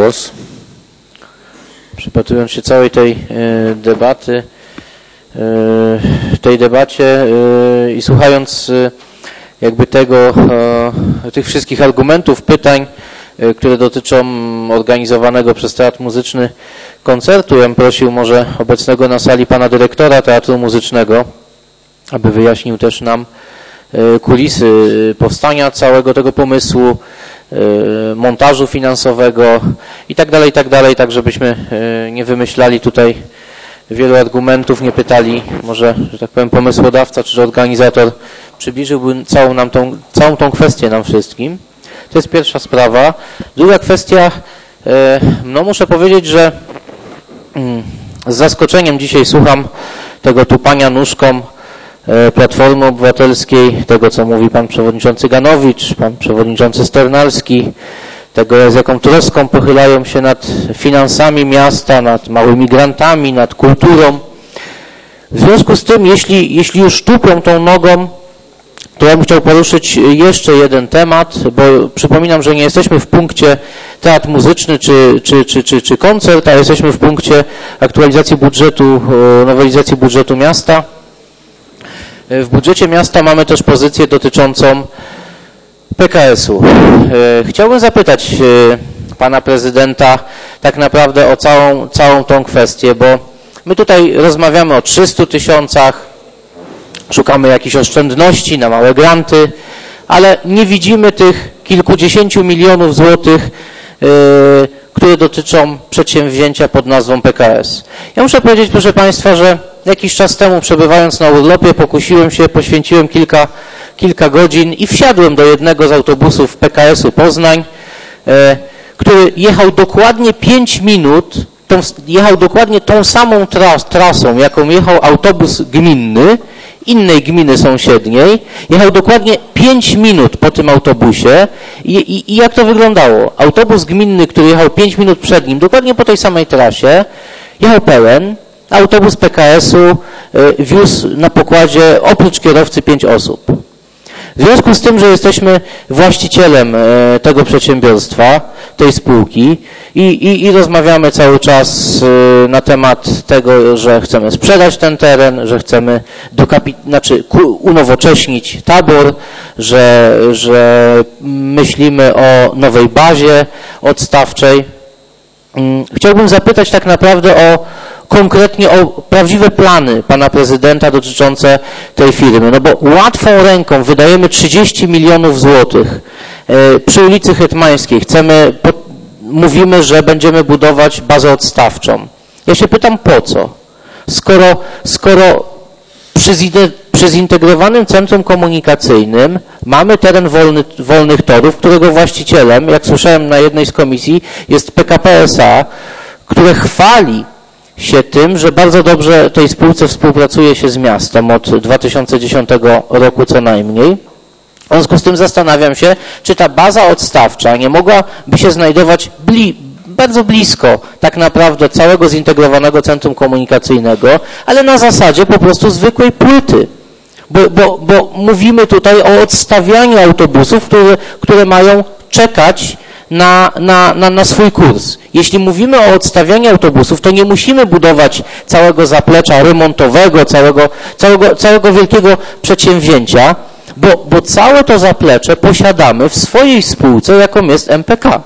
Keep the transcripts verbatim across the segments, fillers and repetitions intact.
głos. Przypatrując się całej tej y, debaty, y, tej debacie y, i słuchając y, jakby tego, y, tych wszystkich argumentów, pytań, y, które dotyczą organizowanego przez Teatr Muzyczny koncertu, ja bym prosił może obecnego na sali pana dyrektora Teatru Muzycznego, aby wyjaśnił też nam y, kulisy powstania całego tego pomysłu, montażu finansowego i tak dalej, i tak dalej, tak żebyśmy nie wymyślali tutaj wielu argumentów, nie pytali, może, że tak powiem, pomysłodawca czy organizator przybliżyłby całą nam tą, całą tą kwestię nam wszystkim. To jest pierwsza sprawa. Druga kwestia, no muszę powiedzieć, że z zaskoczeniem dzisiaj słucham tego tupania nóżką Platformy Obywatelskiej, tego co mówi pan przewodniczący Ganowicz, pan przewodniczący Sternalski, tego z jaką troską pochylają się nad finansami miasta, nad małymi grantami, nad kulturą. W związku z tym, jeśli, jeśli już tupią tą nogą, to ja bym chciał poruszyć jeszcze jeden temat, bo przypominam, że nie jesteśmy w punkcie teatr muzyczny czy, czy, czy, czy, czy koncert, a jesteśmy w punkcie aktualizacji budżetu, nowelizacji budżetu miasta. W budżecie miasta mamy też pozycję dotyczącą P K S u. Chciałbym zapytać pana prezydenta tak naprawdę o całą, całą tą kwestię, bo my tutaj rozmawiamy o trzystu tysiącach, szukamy jakichś oszczędności na małe granty, ale nie widzimy tych kilkudziesięciu milionów złotych, które dotyczą przedsięwzięcia pod nazwą P K S. Ja muszę powiedzieć, proszę państwa, że jakiś czas temu, przebywając na urlopie, pokusiłem się, poświęciłem kilka, kilka godzin i wsiadłem do jednego z autobusów P K S u Poznań, e, który jechał dokładnie pięć minut, tą, jechał dokładnie tą samą tras, trasą, jaką jechał autobus gminny, innej gminy sąsiedniej, jechał dokładnie pięć minut po tym autobusie i, i, i jak to wyglądało? Autobus gminny, który jechał pięć minut przed nim, dokładnie po tej samej trasie, jechał pełen, autobus P K S u wiózł na pokładzie oprócz kierowcy pięć osób. W związku z tym, że jesteśmy właścicielem tego przedsiębiorstwa, tej spółki i, i, i rozmawiamy cały czas na temat tego, że chcemy sprzedać ten teren, że chcemy dokapi- znaczy unowocześnić tabor, że, że myślimy o nowej bazie odstawczej. Chciałbym zapytać tak naprawdę o konkretnie o prawdziwe plany pana prezydenta dotyczące tej firmy. No bo łatwą ręką wydajemy trzydzieści milionów złotych przy ulicy Hetmańskiej. Chcemy, mówimy, że będziemy budować bazę odstawczą. Ja się pytam po co? Skoro, skoro przy, przy zintegrowanym centrum komunikacyjnym mamy teren wolny, wolnych torów, którego właścicielem, jak słyszałem na jednej z komisji, jest P K P S A, które chwali się tym, że bardzo dobrze tej spółce współpracuje się z miastem od dwa tysiące dziesiątego roku co najmniej. W związku z tym zastanawiam się, czy ta baza odstawcza nie mogłaby się znajdować bli, bardzo blisko tak naprawdę całego zintegrowanego centrum komunikacyjnego, ale na zasadzie po prostu zwykłej płyty. Bo, bo, bo mówimy tutaj o odstawianiu autobusów, które, które mają czekać Na, na, na, na swój kurs. Jeśli mówimy o odstawianiu autobusów, to nie musimy budować całego zaplecza remontowego, całego, całego, całego wielkiego przedsięwzięcia, bo, bo całe to zaplecze posiadamy w swojej spółce, jaką jest M P K.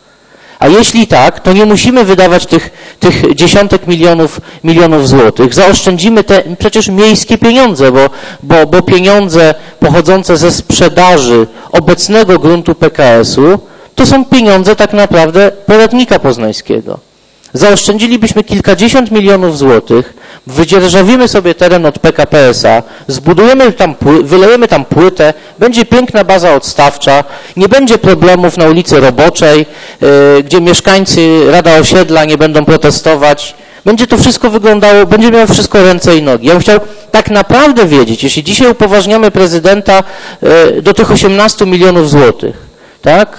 A jeśli tak, to nie musimy wydawać tych, tych dziesiątek milionów, milionów złotych. Zaoszczędzimy te przecież miejskie pieniądze, bo, bo, bo pieniądze pochodzące ze sprzedaży obecnego gruntu P K S u to są pieniądze tak naprawdę podatnika poznańskiego. Zaoszczędzilibyśmy kilkadziesiąt milionów złotych, wydzierżawimy sobie teren od P K P S a, zbudujemy tam, wylejemy tam płytę, będzie piękna baza odstawcza, nie będzie problemów na ulicy Roboczej, yy, gdzie mieszkańcy Rada Osiedla nie będą protestować. Będzie to wszystko wyglądało, będzie miało wszystko ręce i nogi. Ja bym chciał tak naprawdę wiedzieć, jeśli dzisiaj upoważniamy prezydenta yy, do tych osiemnastu milionów złotych, tak?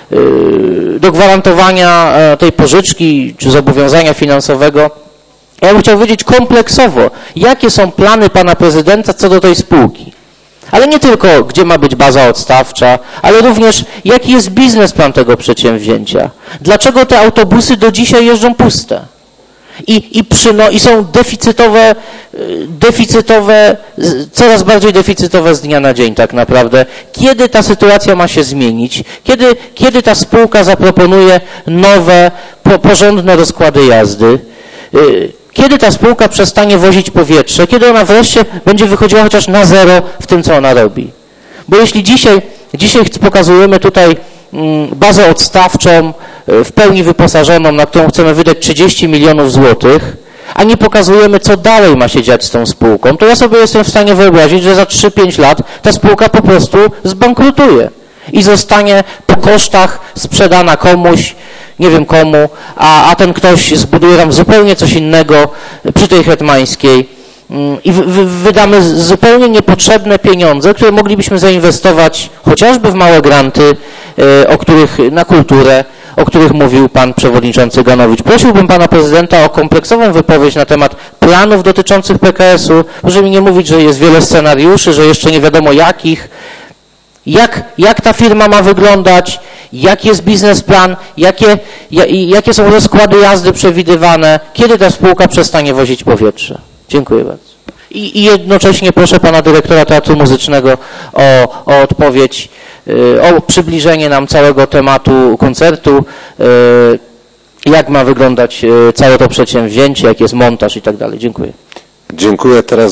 do gwarantowania tej pożyczki czy zobowiązania finansowego. Ja bym chciał wiedzieć kompleksowo, jakie są plany pana prezydenta co do tej spółki. Ale nie tylko, gdzie ma być baza odstawcza, ale również jaki jest biznesplan tego przedsięwzięcia. Dlaczego te autobusy do dzisiaj jeżdżą puste? I, i, przyno, i są deficytowe, deficytowe, coraz bardziej deficytowe z dnia na dzień tak naprawdę. Kiedy ta sytuacja ma się zmienić? Kiedy, kiedy ta spółka zaproponuje nowe, po, porządne rozkłady jazdy? Kiedy ta spółka przestanie wozić powietrze? Kiedy ona wreszcie będzie wychodziła chociaż na zero w tym, co ona robi? Bo jeśli dzisiaj, dzisiaj pokazujemy tutaj bazę odstawczą, w pełni wyposażoną, na którą chcemy wydać trzydzieści milionów złotych, a nie pokazujemy, co dalej ma się dziać z tą spółką, to ja sobie jestem w stanie wyobrazić, że za trzy pięć lat ta spółka po prostu zbankrutuje i zostanie po kosztach sprzedana komuś, nie wiem komu, a, a ten ktoś zbuduje tam zupełnie coś innego przy tej Hetmańskiej i wy, wy, wydamy zupełnie niepotrzebne pieniądze, które moglibyśmy zainwestować chociażby w małe granty, o których, na kulturę, o których mówił pan przewodniczący Ganowicz. Prosiłbym pana prezydenta o kompleksową wypowiedź na temat planów dotyczących P K S u. Proszę mi nie mówić, że jest wiele scenariuszy, że jeszcze nie wiadomo jakich. Jak, jak ta firma ma wyglądać, jaki jest biznesplan, jakie, jakie są rozkłady jazdy przewidywane, kiedy ta spółka przestanie wozić powietrze. Dziękuję bardzo. I, i jednocześnie proszę pana dyrektora Teatru Muzycznego o, o odpowiedź, o przybliżenie nam całego tematu koncertu, jak ma wyglądać całe to przedsięwzięcie, jak jest montaż i tak dalej. Dziękuję. Dziękuję. Teraz